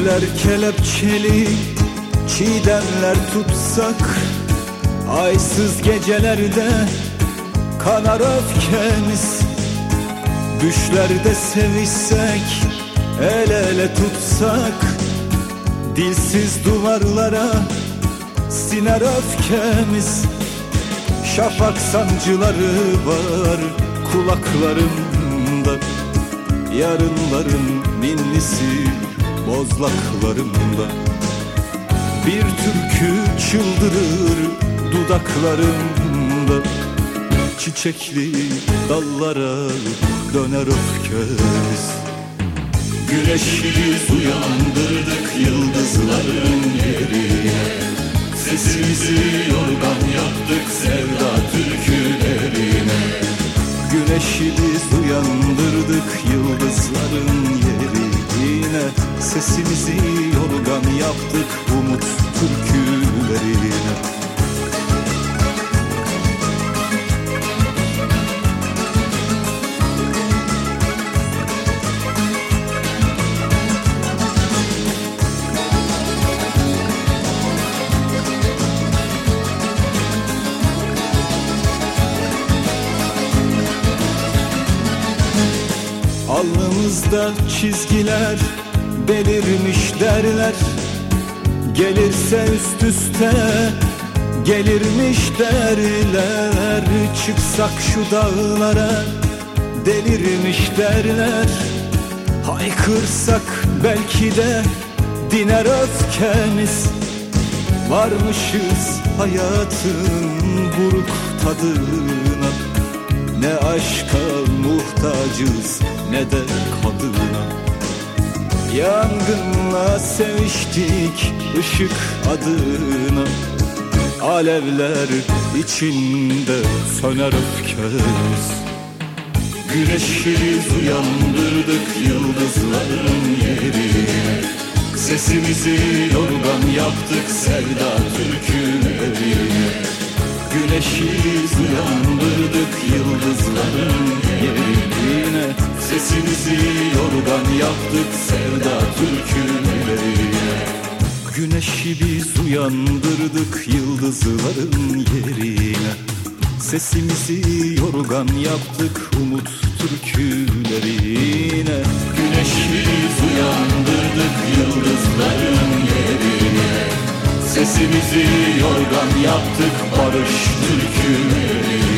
Güller kelepçeli, çiğdemler tutsak, aysız gecelerde kanar öfkemiz. Düşlerde sevişsek, el ele tutsak, dilsiz duvarlara siner öfkemiz. Şafak sancıları var kulaklarımda, yarınların ninlisi bozlaklarımda. Bir türkü çıldırır dudaklarımda, çiçekli dallara döner öfkemiz. Güneşi biz uyandırdık yıldızların yerine, sesimizi yorgan yaptık sevda türkülerine. Güneşi biz uyandırdık yıldızların yerine, sesimizi yorgan yaptık umut türkülerine. Alnımızda çizgiler belirmiş derler, gelirse üst üste gelirmiş derler. Çıksak şu dağlara delirmiş derler, haykırsak belki de diner öfkemiz. Varmışız hayatın buruk tadına, ne aşka muhtacız ne de kadına. Yangınla seviştik ışık adına, alevler içinde söner öfkemiz. Güneşi biz uyandırdık yıldızların yerine, sesimizi yorgan yaptık sevda türkülerine. Güneşi biz uyandırdık yıldızların yerine, sesimizi yorgan yaptık sevda türkülerine. Güneşi biz uyandırdık yıldızların yerine, sesimizi yorgan yaptık umut türkülerine. Güneşi biz uyandırdık yıldızların yerine, sesimizi yorgan yaptık barış türkülerine.